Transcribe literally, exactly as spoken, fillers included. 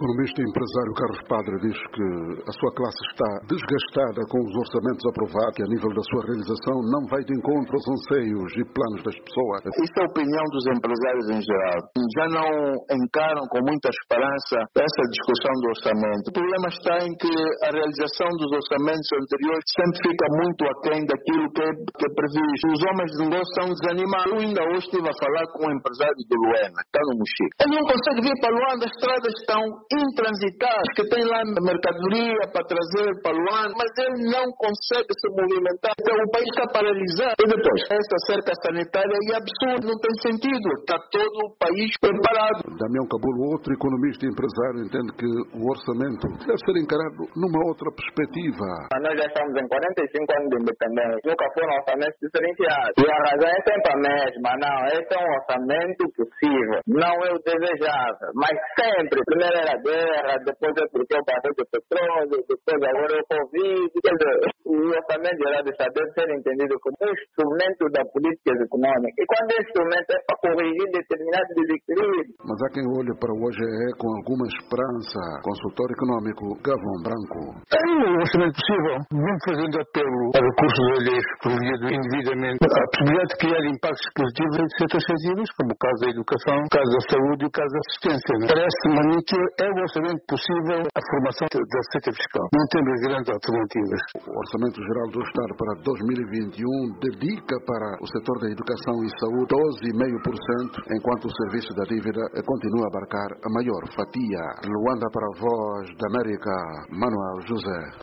economista e empresário Carlos Padre diz que a sua classe está desgastada com os orçamentos aprovados e a nível da sua realização não vai de encontro aos anseios e planos das pessoas. Isso é a opinião dos empresários em geral. Já não encaram com muita esperança essa discussão do orçamento. O problema está em que a realização dos orçamentos anteriores sempre fica muito aquém daquilo que é, que é previsto. Os homens de negócio estão desanimados. Eu ainda hoje estive a falar com um empresário do Luena, que está no Mochico. Ele não consegue vir para Luanda, as estradas estão intransitáveis, que tem lá mercadoria para trazer para Luanda, mas ele não consegue se movimentar. Então o país está paralisado. E depois, essa cerca sanitária é absurda, não tem sentido. Está todo o país preparado. Damião Cabulo, outro economista e empresário, entende que o orçamento deve ser encarado numa outra perspectiva. Nós já estamos em quarenta e cinco anos de independência. Nunca foi um orçamento diferenciado. E a razão é sempre a mesma. Não, esse é um orçamento possível. Não é o desejável. Mas sempre. Primeiro era a guerra, depois é porque o barril de petróleo, depois agora é o Covid. Quer dizer, o orçamento geral do Estado deve ser entendido como um instrumento da política econômica. E quando esse instrumento é para corrigir determinados desequilíbrios. Mas há quem olhe para o O G E com alguma esperança. Consultor econômico Gavão Branco. É um orçamento possível, mesmo fazendo apelo a recursos alheios por via do endividamento. A possibilidade de criar impactos positivos em setores sensíveis, como o caso da educação, o caso da saúde e o caso da assistência. Né? Parece-me que é um orçamento possível a formação da receita fiscal. Não temos grandes alternativas. O Orçamento Geral do Estado para dois mil e vinte e um dedica para o setor da educação e saúde doze vírgula cinco por cento, enquanto o serviço da dívida continua a abarcar a maior fatia. Luanda para a Voz da América, Manuel José.